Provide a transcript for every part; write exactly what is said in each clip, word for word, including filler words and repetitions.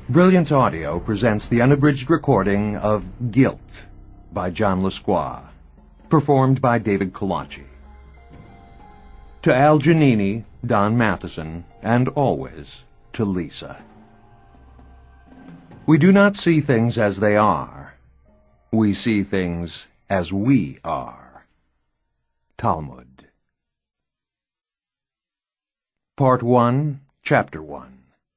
Brilliance Audio presents the unabridged recording of Guilt by John Lasqua, performed by David Colaci. To Al Giannini, Don Matheson, and always to Lisa. We do not see things as they are. We see things as we are. Talmud. Part one, Chapter one.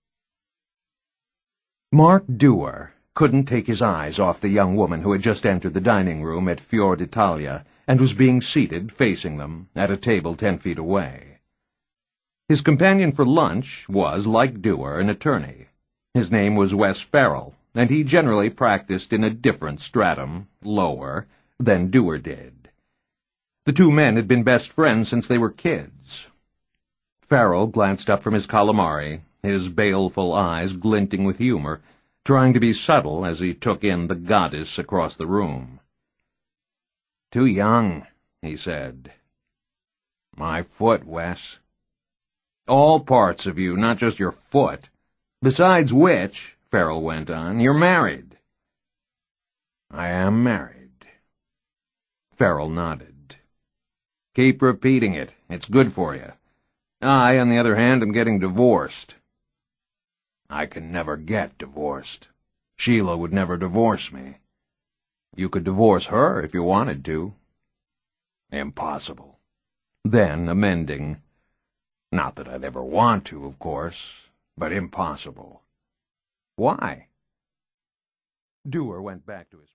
Mark Dewar couldn't take his eyes off the young woman who had just entered the dining room at Fior d'Italia and was being seated, facing them, at a table ten feet away. His companion for lunch was, like Dewar, an attorney. His name was Wes Farrell, and he generally practiced in a different stratum, lower, than Dewar did. The two men had been best friends since they were kids. Farrell glanced up from his calamari, his baleful eyes glinting with humor, trying to be subtle as he took in the goddess across the room. "Too young," he said. "My foot, Wes." "All parts of you, not just your foot. Besides which," Farrell went on, "you're married." "I am married." Farrell nodded. "Keep repeating it. It's good for you. I, on the other hand, am getting divorced." "I can never get divorced. Sheila would never divorce me." "You could divorce her if you wanted to." "Impossible." Then, amending, "Not that I'd ever want to, of course, but impossible." "Why?" Dewar went back to his